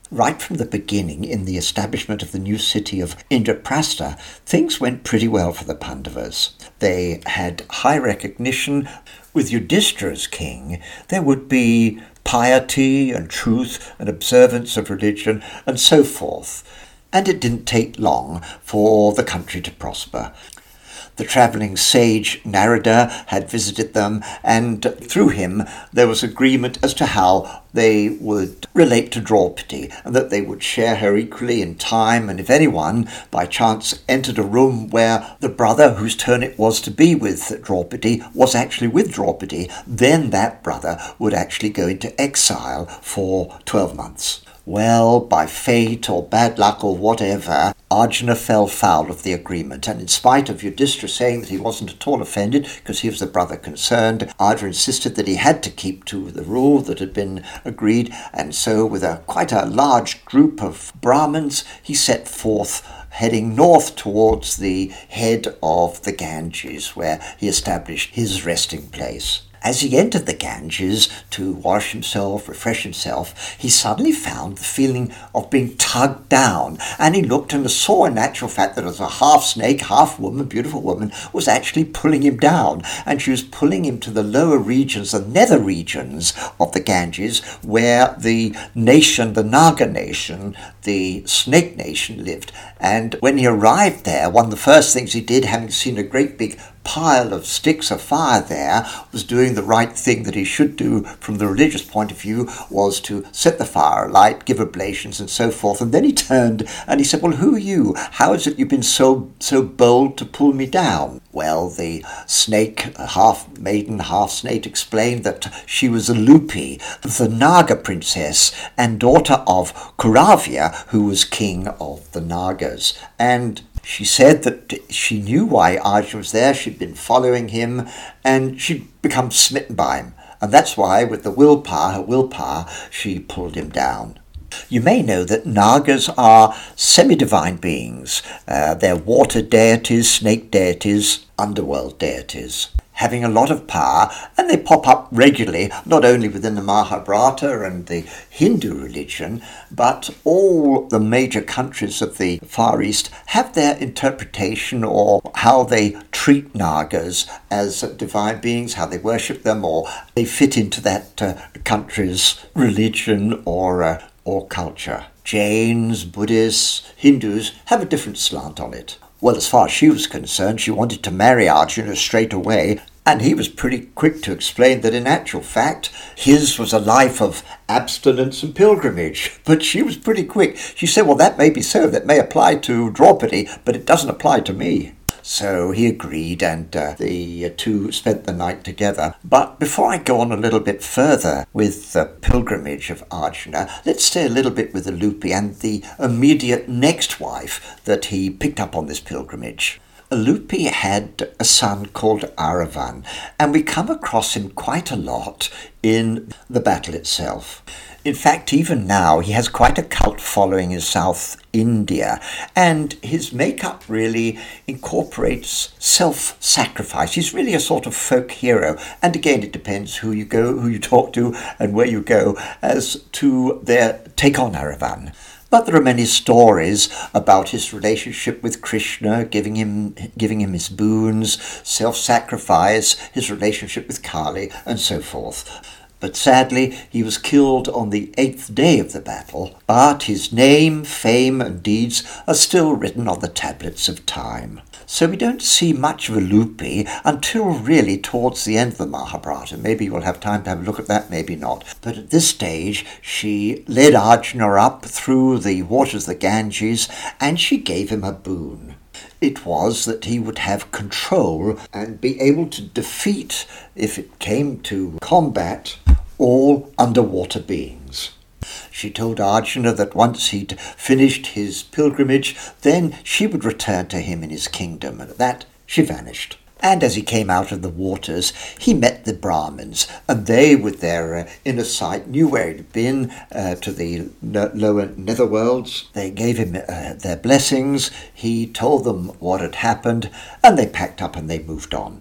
right from the beginning, in the establishment of the new city of Indraprastha, things went pretty well for the Pandavas. They had high recognition. With Yudhishthira as king, there would be piety and truth and observance of religion and so forth. And it didn't take long for the country to prosper. The travelling sage Narada had visited them, and through him there was agreement as to how they would relate to Draupadi, and that they would share her equally in time, and if anyone by chance entered a room where the brother whose turn it was to be with Draupadi was actually with Draupadi, then that brother would actually go into exile for 12 months. Well, by fate or bad luck or whatever, Arjuna fell foul of the agreement, and in spite of Yudhishthira saying that he wasn't at all offended because he was the brother concerned, Arjuna insisted that he had to keep to the rule that had been agreed, and so with quite a large group of Brahmins, he set forth heading north towards the head of the Ganges, where he established his resting place. As he entered the Ganges to wash himself, refresh himself, he suddenly found the feeling of being tugged down, and he looked and saw in actual fact that as a half snake, half woman, beautiful woman, was actually pulling him down, and she was pulling him to the lower regions, the nether regions of the Ganges, where the nation, the Naga nation, the snake nation lived. And when he arrived there, one of the first things he did, having seen a great big pile of sticks of fire there, was doing the right thing that he should do from the religious point of view, was to set the fire alight, give oblations and so forth. And then he turned and he said, "Well, who are you? How is it you've been so bold to pull me down?" Well, the snake, half maiden, half snake, explained that she was Alupi, the Naga princess and daughter of Kuravya, who was king of the Nagas. And she said that she knew why Arjuna was there. She'd been following him, and she'd become smitten by him. And that's why, with the her willpower, she pulled him down. You may know that Nagas are semi-divine beings. They're water deities, snake deities, underworld deities, having a lot of power, and they pop up regularly, not only within the Mahabharata and the Hindu religion, but all the major countries of the Far East have their interpretation or how they treat Nagas as divine beings, how they worship them, or they fit into that country's religion or culture. Jains, Buddhists, Hindus have a different slant on it. Well, as far as she was concerned, she wanted to marry Arjuna straight away, and he was pretty quick to explain that in actual fact, his was a life of abstinence and pilgrimage. But she was pretty quick. She said, "Well, that may be so, that may apply to Draupadi, but it doesn't apply to me." So he agreed, and the two spent the night together. But before I go on a little bit further with the pilgrimage of Arjuna, let's stay a little bit with Alupi and the immediate next wife that he picked up on this pilgrimage. Alupi had a son called Aravan, and we come across him quite a lot in the battle itself. In fact, even now, he has quite a cult following in South India, and his makeup really incorporates self-sacrifice. He's really a sort of folk hero, and again, it depends who you talk to, and where you go as to their take on Aravan. But there are many stories about his relationship with Krishna, giving him his boons, self-sacrifice, his relationship with Kali, and so forth. But sadly, he was killed on the 8th day of the battle, but his name, fame, and deeds are still written on the tablets of time. So we don't see much of Alupi until really towards the end of the Mahabharata. Maybe we'll have time to have a look at that, maybe not. But at this stage, she led Arjuna up through the waters of the Ganges, and she gave him a boon. It was that he would have control and be able to defeat, if it came to combat, all underwater beings. She told Arjuna that once he'd finished his pilgrimage, then she would return to him in his kingdom, and at that she vanished. And as he came out of the waters, he met the Brahmins, and they, with their inner sight, knew where he'd been, to the lower netherworlds. They gave him their blessings. He told them what had happened, and they packed up and they moved on.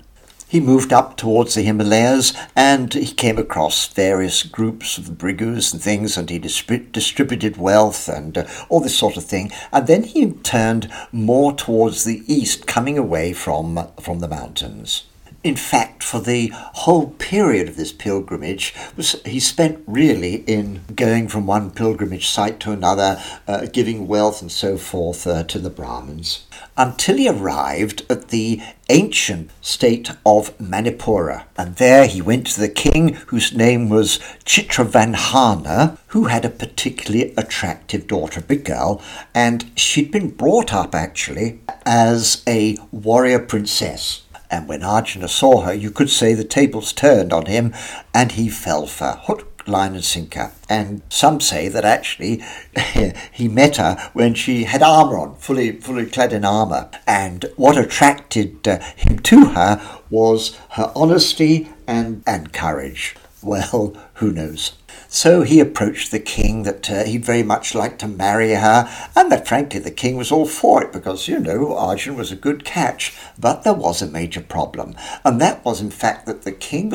He moved up towards the Himalayas and he came across various groups of Brigus and things, and he distributed wealth and all this sort of thing. And then he turned more towards the east, coming away from the mountains. In fact, for the whole period of this pilgrimage, he spent really in going from one pilgrimage site to another, giving wealth and so forth to the Brahmins, until he arrived at the ancient state of Manipura. And there he went to the king, whose name was Chitravanhana, who had a particularly attractive daughter, a big girl, and she'd been brought up actually as a warrior princess. And when Arjuna saw her, you could say the tables turned on him, and he fell for hook, line and sinker. And some say that actually he met her when she had armour on, fully clad in armour. And what attracted him to her was her honesty and courage. Well, who knows? So he approached the king that he'd very much like to marry her, and that frankly the king was all for it because, Arjun was a good catch. But there was a major problem, and that was in fact that the king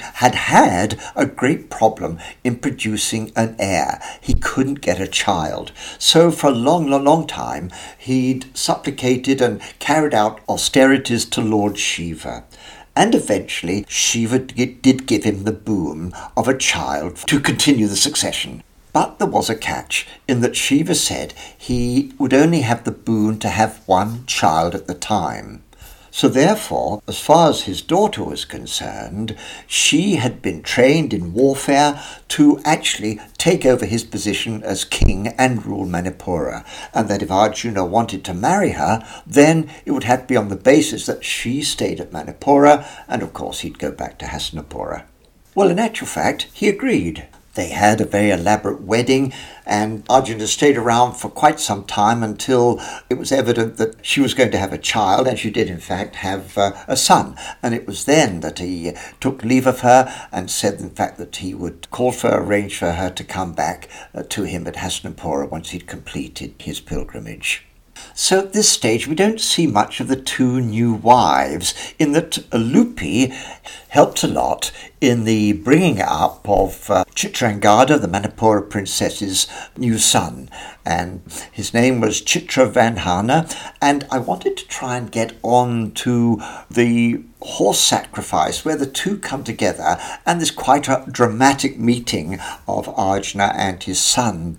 had a great problem in producing an heir. He couldn't get a child. So for a long time he'd supplicated and carried out austerities to Lord Shiva. And eventually Shiva did give him the boon of a child to continue the succession. But there was a catch, in that Shiva said he would only have the boon to have one child at the time. So therefore, as far as his daughter was concerned, she had been trained in warfare to actually take over his position as king and rule Manipura, and that if Arjuna wanted to marry her, then it would have to be on the basis that she stayed at Manipura, and of course he'd go back to Hastinapura. Well, in actual fact, he agreed. They had a very elaborate wedding, and Arjuna stayed around for quite some time until it was evident that she was going to have a child, and she did in fact have a son. And it was then that he took leave of her and said in fact that he would arrange for her to come back to him at Hastinapura once he'd completed his pilgrimage. So at this stage we don't see much of the two new wives, in that Alupi helped a lot in the bringing up of Chitrangada, the Manipura princess's new son, and his name was Chitravanhana. And I wanted to try and get on to the horse sacrifice where the two come together, and there's quite a dramatic meeting of Arjuna and his son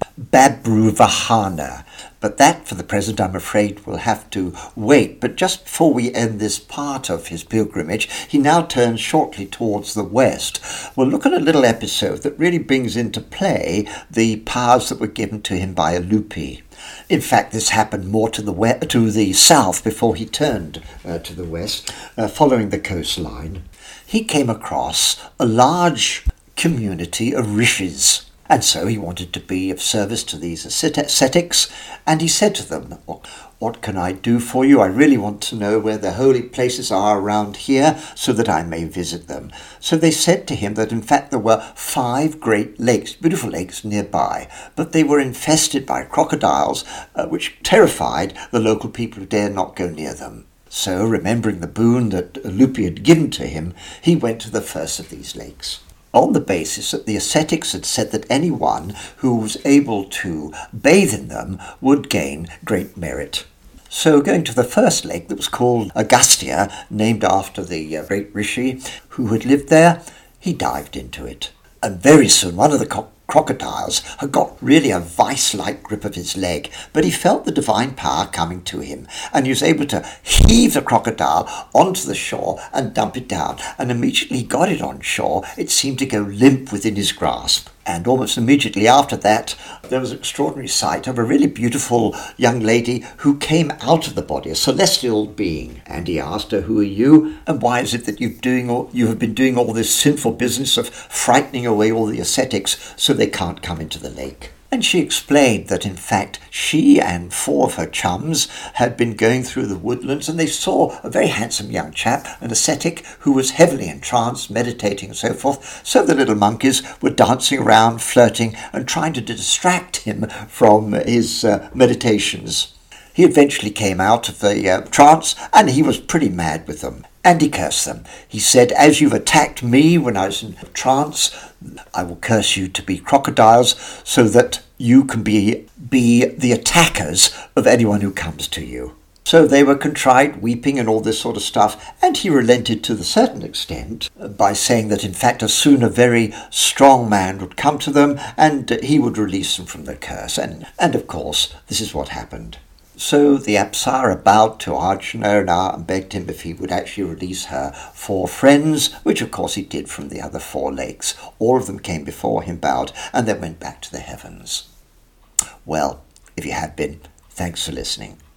Babruvahana. But that, for the present, I'm afraid will have to wait. But just before we end this part of his pilgrimage, he now turns shortly towards the west. We'll look at a little episode that really brings into play the powers that were given to him by Alupi. In fact, this happened more to the south before he turned to the west, following the coastline. He came across a large community of rishis. And so he wanted to be of service to these ascetics, and he said to them, "What can I do for you? I really want to know where the holy places are around here so that I may visit them." So they said to him that in fact there were 5 great lakes, beautiful lakes nearby, but they were infested by crocodiles, which terrified the local people who dared not go near them. So, remembering the boon that Alupi had given to him, he went to the first of these lakes, on the basis that the ascetics had said that anyone who was able to bathe in them would gain great merit. So going to the first lake that was called Agastya, named after the great rishi who had lived there, he dived into it. And very soon one of the crocodiles had got really a vice-like grip of his leg, but he felt the divine power coming to him, and he was able to heave the crocodile onto the shore and dump it down, and immediately he got it on shore, it seemed to go limp within his grasp. And almost immediately after that, there was an extraordinary sight of a really beautiful young lady who came out of the body, a celestial being. And he asked her, "Who are you? And why is it that you have been doing all this sinful business of frightening away all the ascetics so they can't come into the lake?" And she explained that in fact she and 4 of her chums had been going through the woodlands, and they saw a very handsome young chap, an ascetic, who was heavily entranced, meditating and so forth. So the little monkeys were dancing around, flirting, and trying to distract him from his meditations. He eventually came out of the trance, and he was pretty mad with them. And he cursed them. He said, as you've attacked me when I was in trance, I will curse you to be crocodiles so that you can be the attackers of anyone who comes to you. So they were contrite, weeping and all this sort of stuff, and he relented to a certain extent by saying that in fact soon a very strong man would come to them and he would release them from the curse. And of course, this is what happened. So the Apsara bowed to Arjuna and begged him if he would actually release her 4 friends, which of course he did from the other 4 lakes. All of them came before him, bowed, and then went back to the heavens. Well, if you have been, thanks for listening.